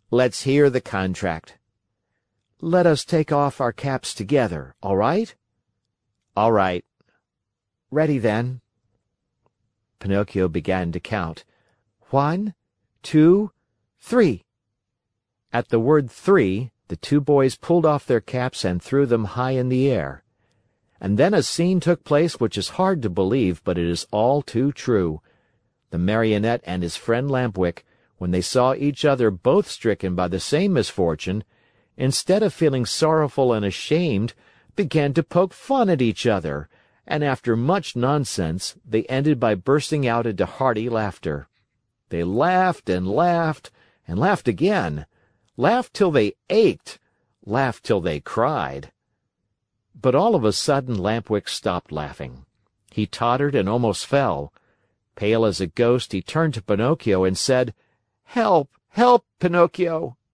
Let's hear the contract." "Let us take off our caps together, all right?" "All right." "Ready, then." Pinocchio began to count. 1, 2, 3. At the word "three," the two boys pulled off their caps and threw them high in the air. And then a scene took place which is hard to believe, but it is all too true. The Marionette and his friend Lamp-Wick, when they saw each other both stricken by the same misfortune, instead of feeling sorrowful and ashamed, began to poke fun at each other, and after much nonsense, they ended by bursting out into hearty laughter. They laughed and laughed, and laughed again, laughed till they ached, laughed till they cried. But all of a sudden Lamp-Wick stopped laughing. He tottered and almost fell. Pale as a ghost, he turned to Pinocchio and said, "Help! Help, Pinocchio!"